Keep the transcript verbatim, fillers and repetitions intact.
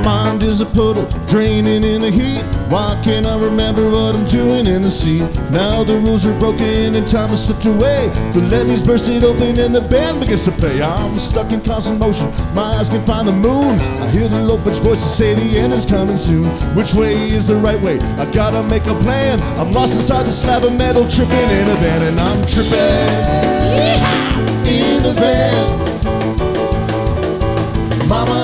mind is a puddle, draining in the heat. Why can't I remember what I'm doing in the seat? Now the rules are broken and time has slipped away. The levees bursted open and the band begins to play. I'm stuck in constant motion, my eyes can find the moon. I hear the low pitched voices say the end is coming soon. Which way is the right way? I gotta make a plan. I'm lost inside the slab of metal, tripping in a van. And I'm tripping in a van. Mama